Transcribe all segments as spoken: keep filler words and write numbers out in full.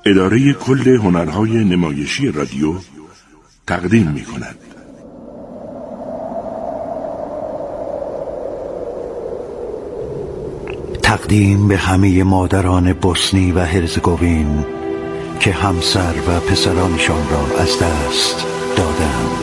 اداره کل هنرهای نمایشی رادیو تقدیم می کند. تقدیم به همه مادران بوسنی و هرزگوین که همسر و پسرانشان را از دست دادند.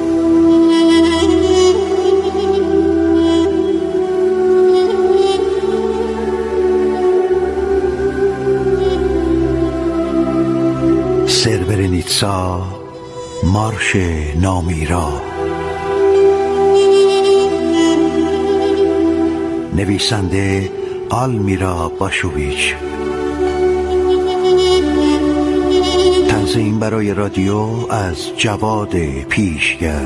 سربرنیتسا، مارش نامیرا. نویسنده آلمیرا باشوویچ. تنظیم برای رادیو از جواد پیشگر.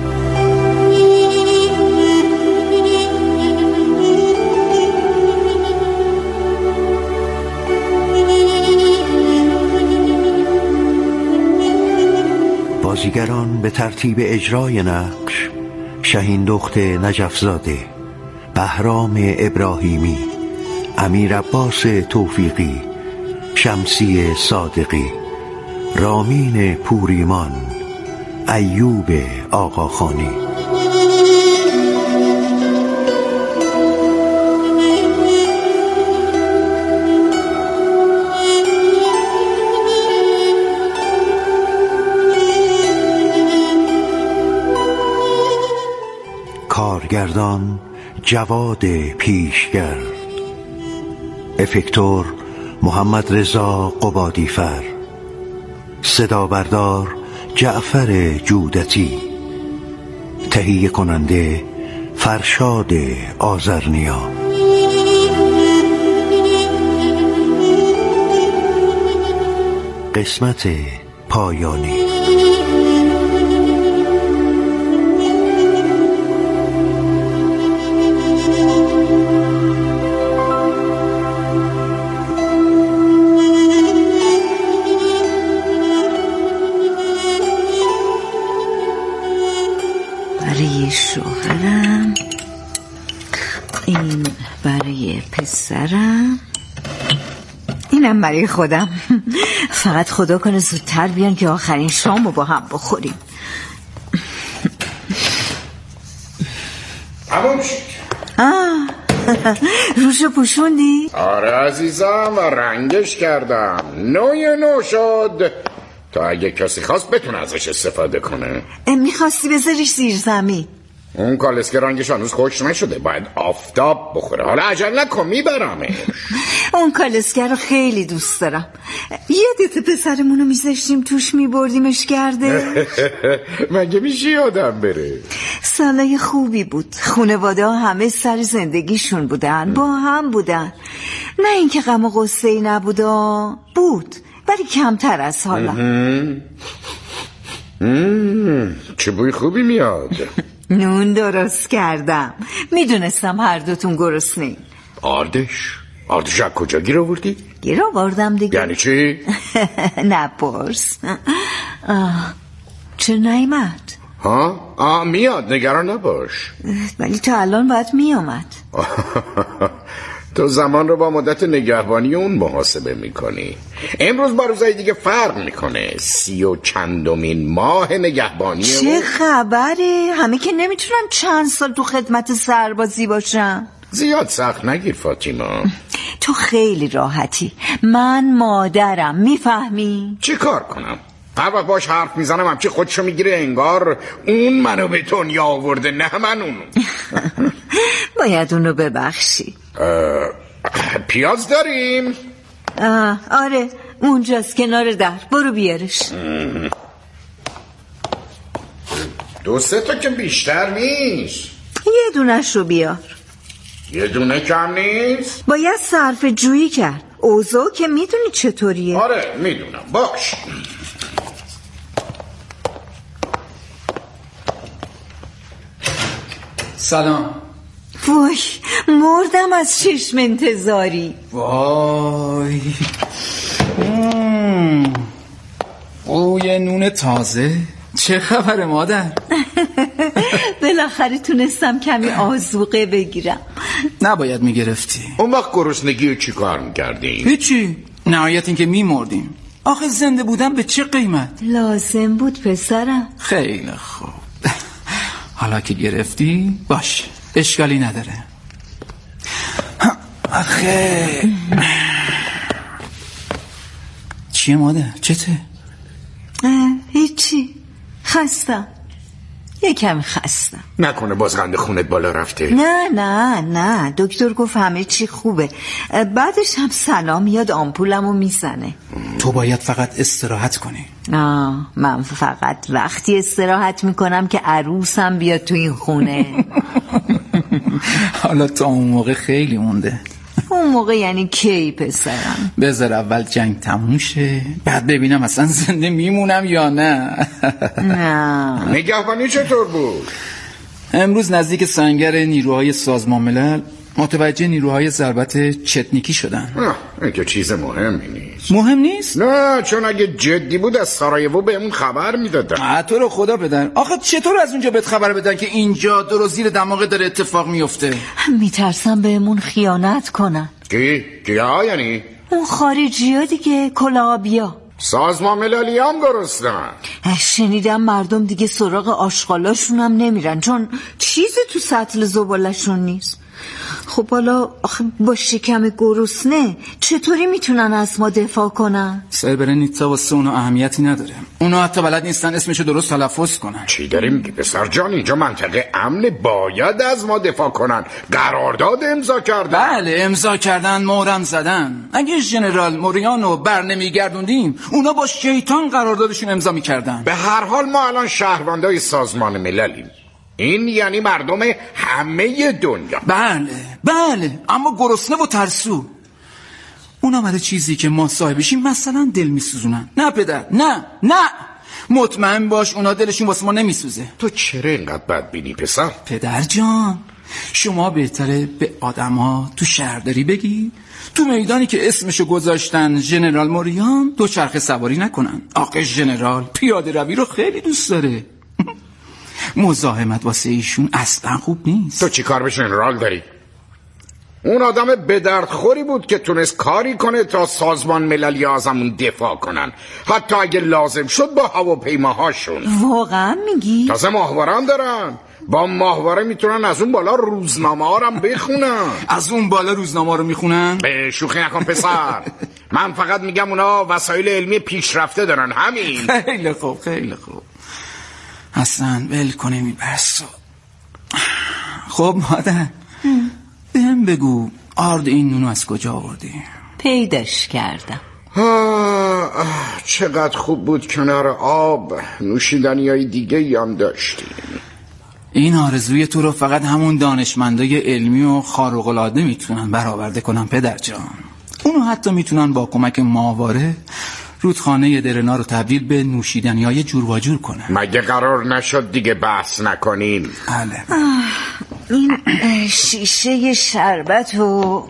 بازیگران به ترتیب اجرای نقش: شهین دخت نجفزاده، بهرام ابراهیمی، امیر عباس توفیقی، شمسی صادقی، رامین پوریمان، ایوب آقاخانی. کارگردان جواد پیشگر. افکتور محمد رضا قبادیفر. صدا بردار جعفر جودتی. تهیه کننده فرشاد آذرنیا. قسمت پایانی. برای شوهرم، این برای پسرم، اینم برای خودم. فقط خدا کنه زودتر بیان که آخرین شامو با هم بخوریم. تموم شد. آه روشو پوشوندی؟ آره عزیزم، رنگش کردم، نوی نو شد تا اگه کسی خواست بتونه ازش استفاده کنه. میخواستی بذاریش زیر زمین؟ اون کالسکه رنگش هنوز خوش نشده، باید آفتاب بخوره. حالا عجل نکن، میبرمه. اون کالسکه رو خیلی دوست دارم. یادت پسرمونو میذاشتیم توش میبردیمش گرده؟ مگه میشه یادم بره؟ سالای خوبی بود. خانواده ها همه سر زندگیشون بودن، با هم بودن. نه اینکه غم و غصه‌ای نبودا، بود ولی کمتر از حالا. چه بوی خوبی میاد. نون درست کردم، میدونستم هر دوتون گرسنه‌این. آردش آردش از کجا گیر آوردی؟ گیر آوردم دیگه. یعنی چی؟ نپرس. چرا نیامد؟ ها؟ آه میاد، نگران نباش. ولی تا الان باید میامد. تو زمان رو با مدت نگهبانی اون محاسبه میکنی. امروز با روزهای دیگه فرق میکنه. سی و چندمین ماه نگهبانی. چه اون خبره؟ همه که نمیتونن چند سال تو خدمت سربازی باشن. زیاد سخت نگیر فاطیما. تو خیلی راحتی، من مادرم، میفهمی؟ چی کار کنم؟ هر وقت باش حرف میزنم همچی خودشو میگیره انگار اون منو به دنیا آورده، نه من اونو. باید اونو ببخشی. پیاز داریم؟ آه آره اونجاست کنار در، برو بیارش. دو سه تا که بیشتر نیست. یه دونش رو بیار. یه دونه کم نیست؟ باید صرف جویی کرد. اوضاع که میدونی چطوریه. آره میدونم، باش. سلام. وای مردم از چشم انتظاری. وای او یه نون تازه. چه خبره مادر؟ بالاخره تونستم کمی آذوقه بگیرم. نباید میگرفتی. اون وقت گرسنگی رو چی کار میکردیم؟ هیچی، نهایت این که میمردیم. آخه زنده بودن به چه قیمت؟ لازم بود پسرم. خیلی خوب، حالا که گرفتی باش، اشکالی نداره. آخه چیه مادر؟ چته؟ هیچی، خستم، یکم خستم. نکنه باز قند خونت بالا رفته؟ نه نه نه، دکتر گفت همه چی خوبه. بعدش هم سلام میاد آمپولمو میزنه. تو باید فقط استراحت کنی. آه، من فقط وقتی استراحت میکنم که عروسم بیاد تو این خونه. حالا تا اون موقع خیلی مونده. اون موقع یعنی کی پسرم؟ بذار اول جنگ تموم شه، بعد ببینم اصلا زنده میمونم یا نه. نه. نگهبانی چطور بود؟ امروز نزدیک سنگر نیروهای سازمان ملل متوجه نیروهای ضربت چتنیکی شدن. این که چیز مهمی نیست. مهم نیست؟ نه، چون اگه جدی بود از سارایوو بهمون خبر میدادن. تو رو خدا بدن. آخه چطور از اونجا بهت خبر بدن که اینجا درست زیر دماغ داره اتفاق میفته؟ میترسم بهمون خیانت کنن. کی؟ کیا یعنی؟ اون خارجی ها دیگه، کلاه‌آبیا. سازمان مللی هم گرسنن. شنیدم مردم دیگه سراغ آشغالاشون هم نمیرن چون چیزی تو سطل زبالشون نیست. خب حالا آخه با شکم گرسنه چطوری میتونن از ما دفاع کنن؟ سربرنیتا واسه اونا اهمیتی نداره. اونا حتی بلد نیستن اسمشو درست تلفظ کنن. چی داری میگی پسر جان؟ اینجا منطقه امن، باید از ما دفاع کنن. قرارداد امضا کردن. بله امضا کردن، مهرم زدن. اگه ژنرال موریانو بر نمیگردوندیم اونا با شیطان قراردادشون امضا میکردن. به هر حال ما الان شهروندای سازمان مللیم. این یعنی مردم همه دنیا. بله بله، اما گرسنه و ترسو. اونا برای چیزی که ما صاحبشیم مثلا دل میسوزونن. نه پدر، نه نه، مطمئن باش اونا دلشون واسه ما نمیسوزه. تو چرا اینقدر بدبینی پسر؟ پدر جان، شما بهتره به آدما تو شهرداری بگی تو میدانی که اسمشو گذاشتن ژنرال موریان دو چرخ سواری نکنن. آقا ژنرال پیاده روی رو خیلی دوست داره. مزاحمت واسه ایشون اصلا خوب نیست. تو چی کار به ژنرال داری؟ اون آدم به درد خوری بود که تونست کاری کنه تا سازمان مللی ازمون دفاع کنن، حتی اگه لازم شد با هواپیماهاشون. واقعا میگی؟ تازه ماهواره هم دارن. با ماهواره میتونن از اون بالا روزنامه ها رو بخونن. از اون بالا روزنامه رو میخونن؟ به شوخی نکن پسر. من فقط میگم اونا وسایل علمی پیشرفته دارن، همین. خیلی خوب خیلی خوب. اصلا ول کنیم این بحثو. خب مادر بهم بگو آرد این نونو از کجا آوردی؟ پیداش کردم. آه چقدر خوب بود کنار آب نوشیدنی های دیگه هم داشتیم. این آرزوی تو رو فقط همون دانشمندای علمی و خارق‌العاده میتونن برآورده کنن پدر جان. اونو حتی میتونن با کمک ماهواره رودخانه درنا رو تبدیل به نوشیدنی های جور و جور کنن. مگه قرار نشد دیگه بحث نکنیم؟ بله. این شیشه شربت رو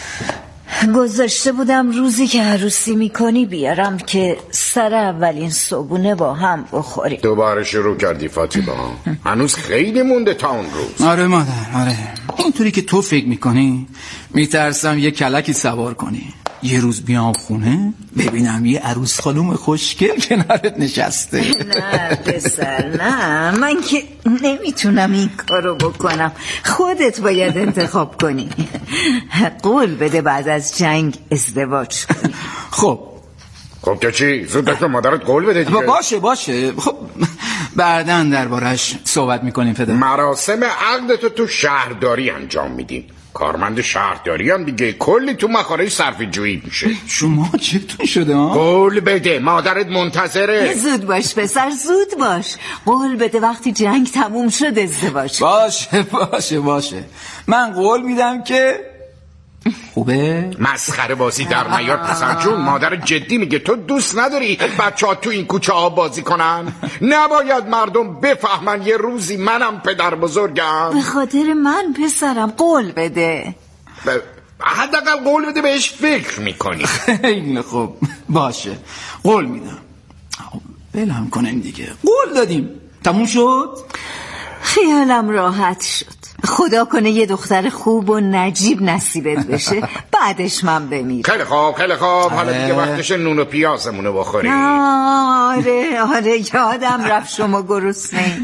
گذاشته بودم روزی که عروسی میکنی بیارم که سر اولین صبونه با هم بخوریم. دوباره شروع کردی فاطمه. هنوز خیلی مونده تا اون روز. آره مادر آره، اینطوری که تو فکر میکنی میترسم یه کلکی سوار کنی، یه روز بیام خونه ببینم یه عروس خانوم خوشگل کنارت نشسته. نه پسر نه، من که نمیتونم این کارو بکنم. خودت باید انتخاب کنی. قول بده بعد از جنگ ازدواج کنی. خب خب که چی؟ زود داشت به مادرت قول بده دیگه. باشه باشه، خب بعدن دربارش صحبت میکنیم پدر. مراسم عقدتو تو شهرداری انجام میدیم. کارمند شهرداری هم دیگه کلی تو مخارج صرفه جویی میشه. شما چطور شده ها؟ قول بده، مادرت منتظره. زود باش پسر، زود باش. قول بده وقتی جنگ تموم شد ازدواج. باشه باشه باشه، من قول میدم که خوبه. مسخره بازی در نیار پسر جون. مادر جدی میگه تو دوست نداری بچه ها تو این کوچه ها بازی کنن؟ نباید مردم بفهمن یه روزی منم پدر بزرگم. به خاطر من پسرم قول بده. حداقل قول بده بهش فکر میکنی. خیلی خوب باشه، قول میدم. بلهم کنیم دیگه، قول دادیم تموم شد. خیالم راحت شد. خدا کنه یه دختر خوب و نجیب نصیبت بشه، بعدش من بمیرم. خیلی خوب خیلی خوب، حالا دیگه وقتش نون و پیازمونو بخوری. آره آره یادم رفت شما گرسنه.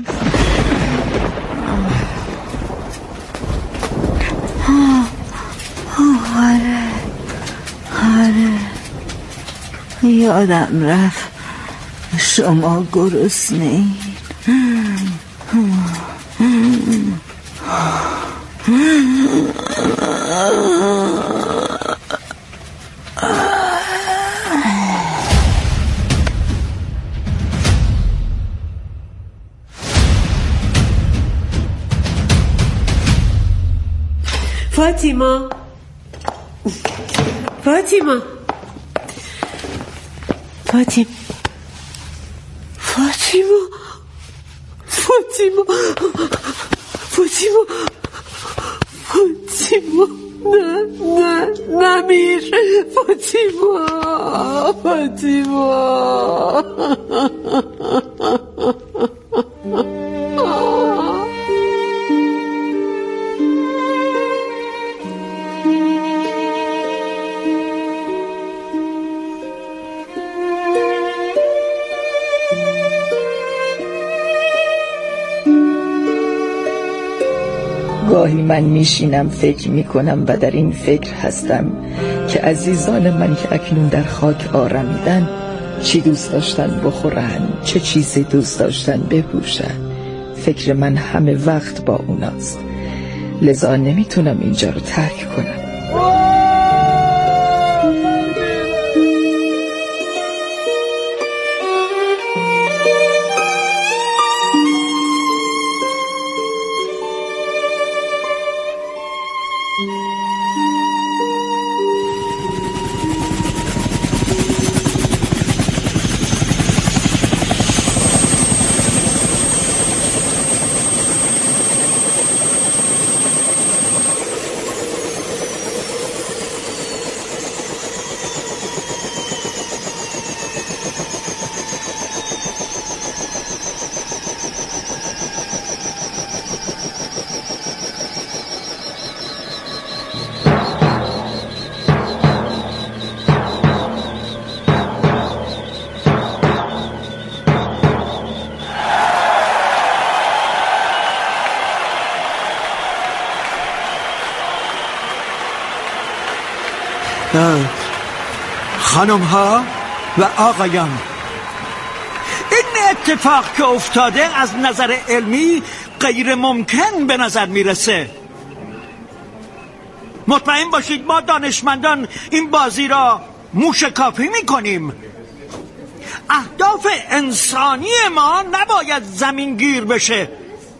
آره آره یادم رفت شما گرسنه. فاطیما فاطیما فاطیما فاطیما فاطیما فاطیما فاطیما نه نه نمیر فاطیما فاطیما گاهی من میشینم فکر میکنم و در این فکر هستم که عزیزان من که اکنون در خاک آرمیدن چی دوست داشتن بخورن، چه چیزی دوست داشتن بپوشن. فکر من همه وقت با اوناست، لذا نمیتونم اینجا رو ترک کنم. خانم ها و آقایان، این اتفاق که افتاده از نظر علمی غیر ممکن به نظر میرسه. مطمئن باشید ما دانشمندان این بازی را موشکافی میکنیم. اهداف انسانی ما نباید زمینگیر بشه.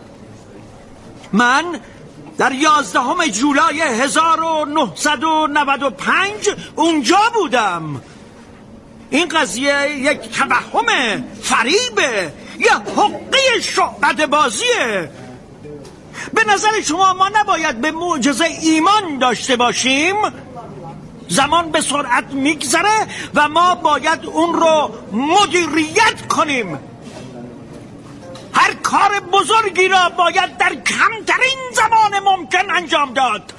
من در یازدهم جولای هزار و نهصد و نود و پنج اونجا بودم. این قضیه یک توهم، فریبه، یه حقه شعبده بازیه. به نظر شما ما نباید به معجزه ایمان داشته باشیم؟ زمان به سرعت میگذره و ما باید اون رو مدیریت کنیم. هر کار بزرگی را باید در کمترین زمان ممکن انجام داد.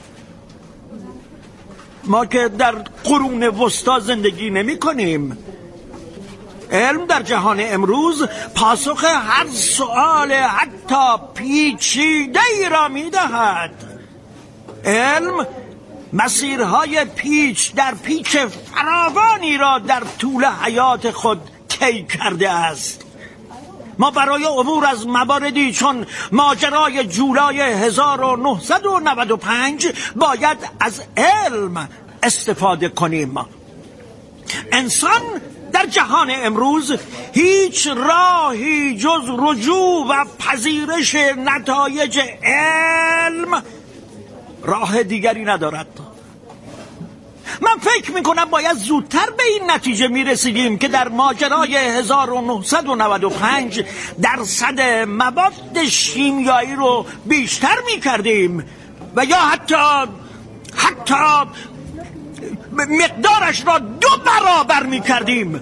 ما که در قرون وسطا زندگی نمی کنیم. علم در جهان امروز پاسخ هر سؤال حتی پیچیده ای را می دهد. علم مسیرهای پیچ در پیچ فراوانی را در طول حیات خود طی کرده است. ما برای عبور از مواردی چون ماجرای جولای هزار و نهصد و نود و پنج باید از علم استفاده کنیم. انسان در جهان امروز هیچ راهی جز رجوع و پذیرش نتایج علم راه دیگری ندارد. من فکر میکنم باید زودتر به این نتیجه میرسیدیم که در ماجرای هزار و نهصد و نود و پنج درصد مواد شیمیایی رو بیشتر میکردیم و یا حتی حتی مقدارش را دو برابر میکردیم.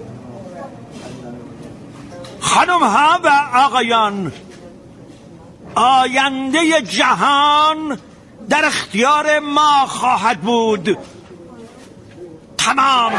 خانم ها و آقایان، آینده جهان در اختیار ما خواهد بود. تمام.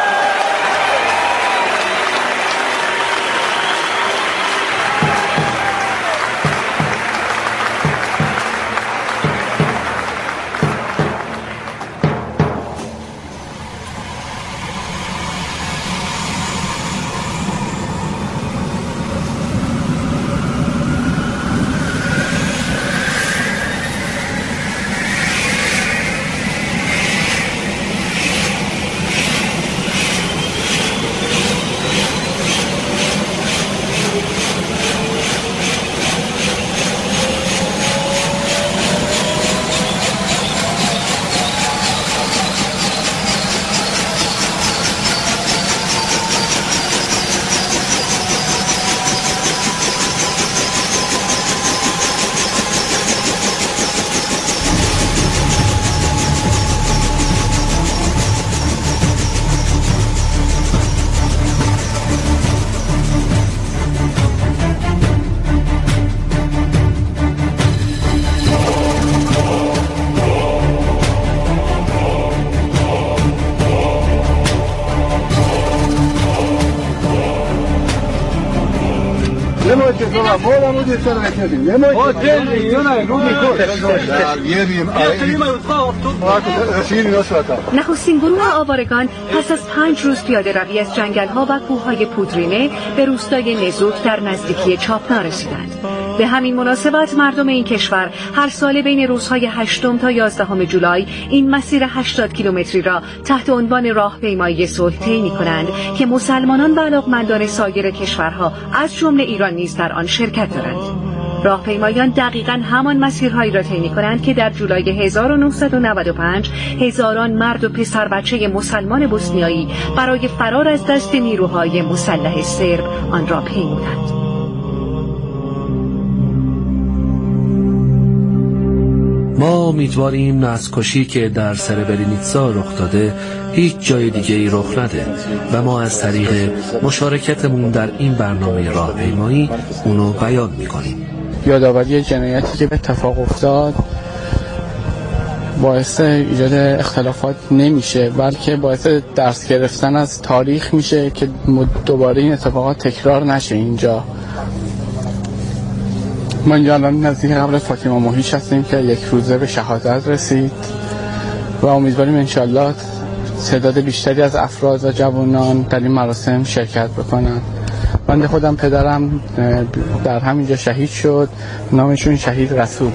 نخستین گروه آوارگان پس از پنج روز پیاده روی از جنگل‌ها و کوههای پودرینه به روستای نزوک در نزدیکی چاپنا رسیدند. به همین مناسبت مردم این کشور هر ساله بین روزهای هشتم تا یازدهم جولای این مسیر هشتاد کیلومتری را تحت عنوان راهپیمایی صلح طی می‌کنند که مسلمانان و علاقمندان سایر کشورها از جمله ایران نیز در آن شرکت دارند. راهپیمایان دقیقاً همان مسیرهایی را طی می‌کنند که در جولای هزار و نهصد و نود و پنج هزاران مرد و پسر بچه مسلمان بوسنیایی برای فرار از دست نیروهای مسلح سرب آن را پیمودند. ما امیدواریم نسل‌کشی که در سربرینیتسا رخ داده هیچ جای دیگه ای رخ نده و ما از طریق مشارکتمون در این برنامه راهپیمایی اونو بیان می‌کنیم. یادآوری جنایتی که به اتفاق افتاد باعث ایجاد اختلافات نمیشه، بلکه باعث درس گرفتن از تاریخ میشه که دوباره این اتفاقات تکرار نشه. اینجا ما اینجا الان نزدیک قبر فاطمه موحیش هستیم که یک روزه به شهادت رسید و امیدواریم انشالله تعداد بیشتری از افراد و جوانان در این مراسم شرکت بکنن. بنده خودم پدرم در همینجا شهید شد، نامشون شهید رسول.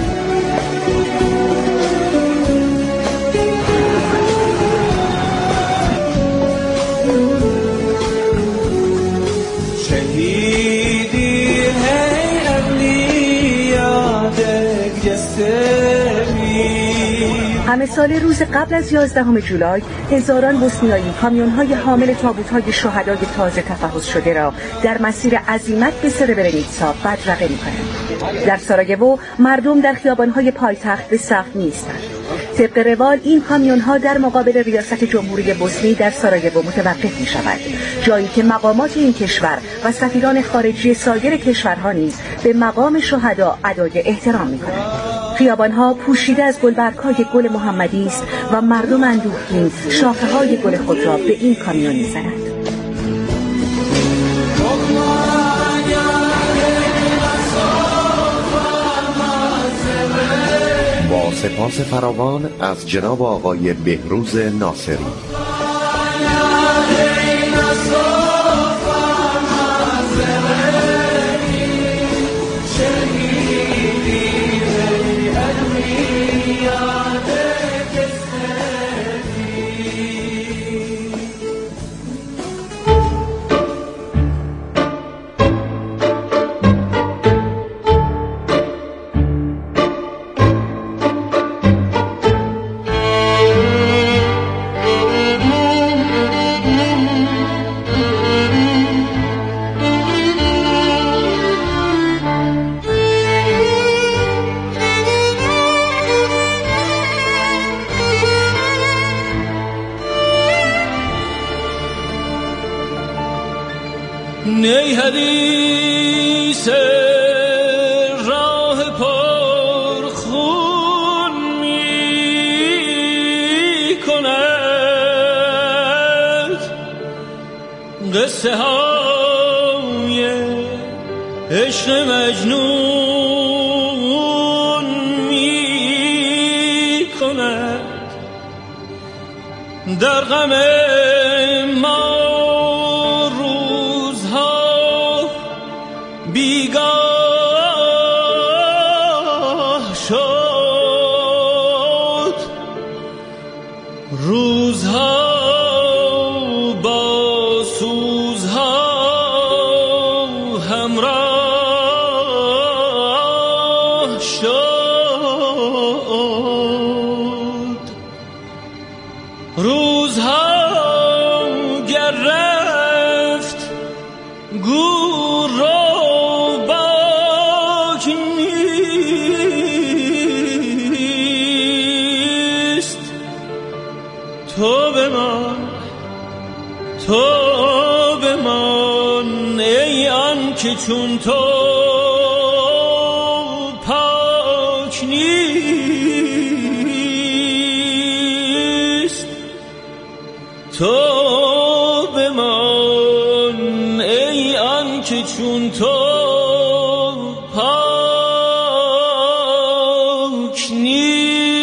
همه سال روز قبل از یازدهم جولای هزاران بوسنیایی کامیون‌های حامل تابوت‌های شهدای تازه تفحص شده را در مسیر عزیمت به سربرینیتسا بدرقه می‌کنند. در ساراجوو مردم در خیابان‌های پایتخت به صف می‌ایستند. طبق روال این کامیون‌ها در مقابل ریاست جمهوری بوسنی در ساراجوو متوقف می‌شود، جایی که مقامات این کشور و سفیران خارجی سایر کشورها نیز به مقام شهدا ادای احترام می‌کنند. خیابان‌ها پوشیده از گلبرگ‌های گل محمدی است و مردم اندوهگین شاخه‌های گل خود را به این کامیون می‌زنند. با سپاس فراوان از جناب آقای بهروز ناصری. نی حدیث راه قصه های عشق مجنون می کند در غم ما روزها بیگاه شد، روزها با سوزها همراه شد، روزها گر رفت گور رو باک نیست، تو بمان تو بمان ای آن که چون تو پاک نیست، تو بمان ای آن که چون تو پاک نیست.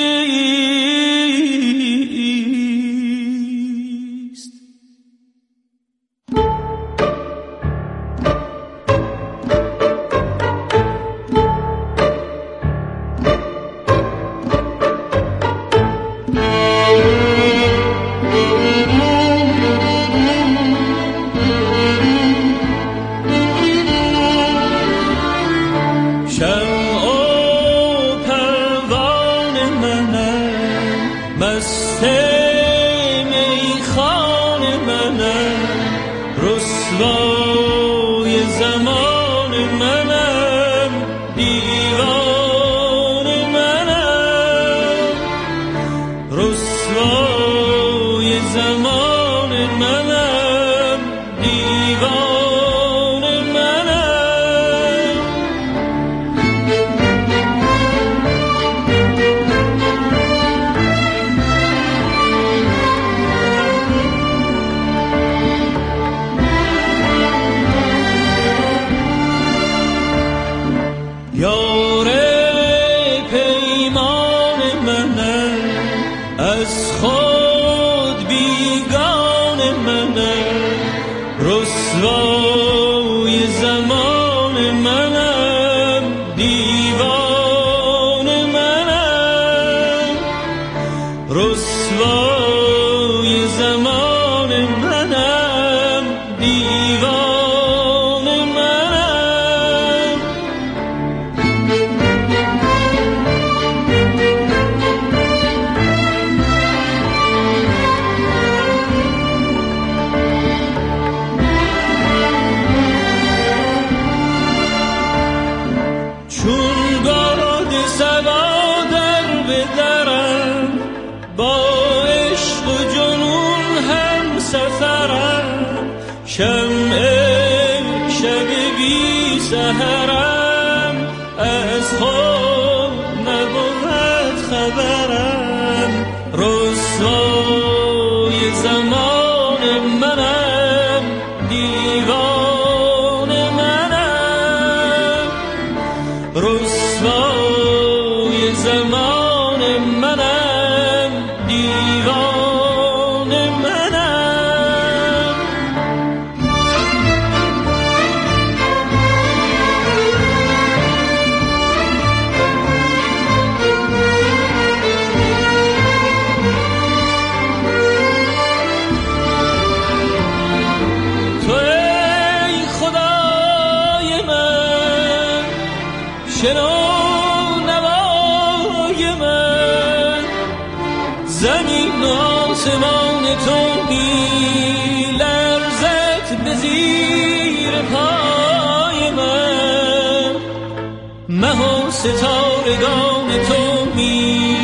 ستارگان تو می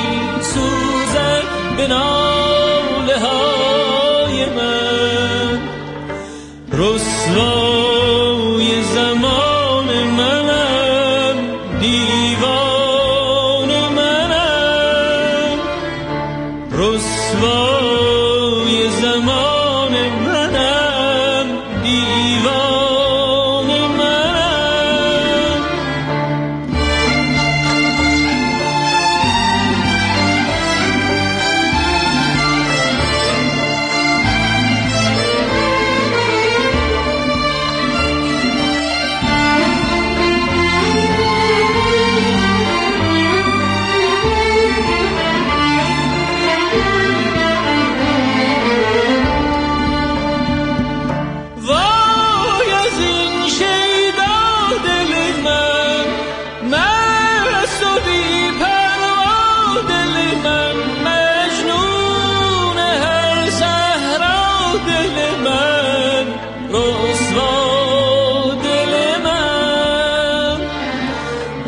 سوزد به ناله های من، رسوای زمان منم، دیوان منم، رسوای زمان منم،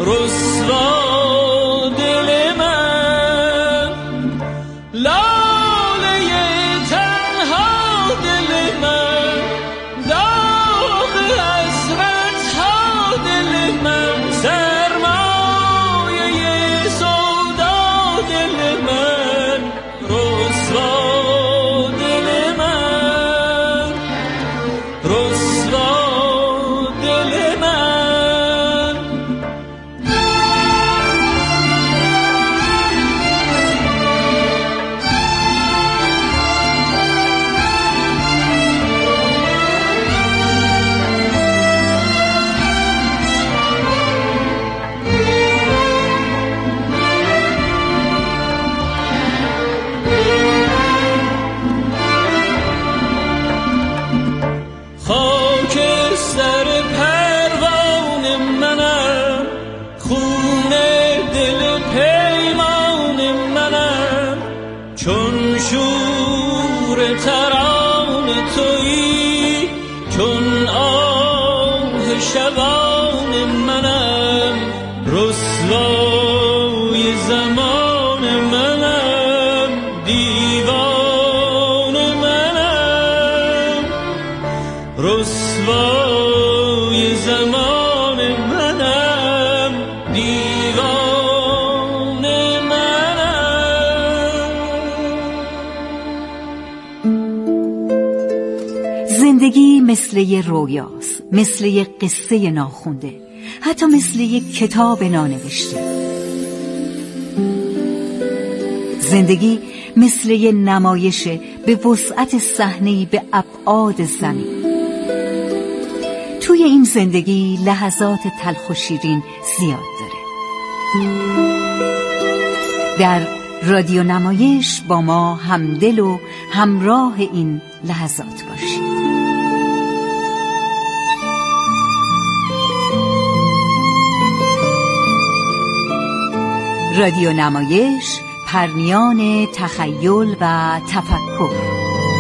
رسوا دل من، لاله تنها دل من، داغ حسرت ها دل من، سرمایه سودا دل من، رسوا دل من، رسوا دل من. خاکستر پروانه منم، خون دل پیمان منم، چون شور ترانه تویی، چون آه شبان منم، رسوای زمان منم، دیوان منم، رسوای زمان منم، دیوان منم. زندگی مثل یه رویاست، مثل یه قصه ناخونده، حتی مثل یه کتاب نانوشته. زندگی مثل یه نمایشه به وسعت صحنه‌ای به ابعاد زمین. توی این زندگی لحظات تلخ و شیرین زیاد داره. در رادیو نمایش با ما همدل و همراه این لحظات باشید. رادیو نمایش، پرنیان تخیل و تفکر.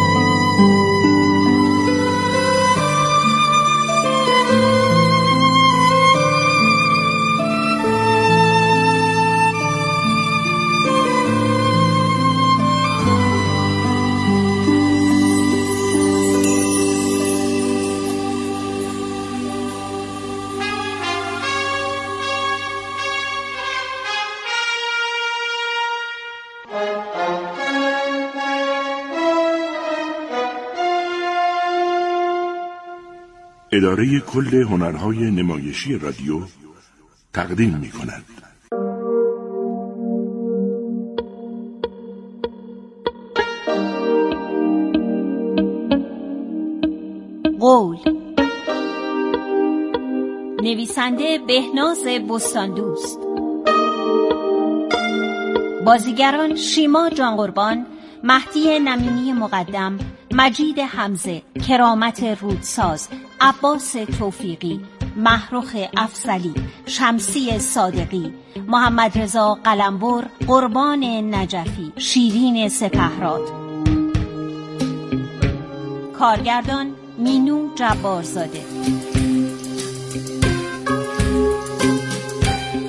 اداره کل هنرهای نمایشی رادیو تقدیم می کند. قول، نویسنده بهناز بستاندوست، بازیگران شیما جانقربان، مهدی نمینی مقدم، مجید حمزه، کرامت رودساز، عباس توفیقی، محروخ افضلی، شمسی صادقی، محمد رضا قلمبر، قربان نجفی، شیرین سپهراد. کارگردان مینو جبارزاده.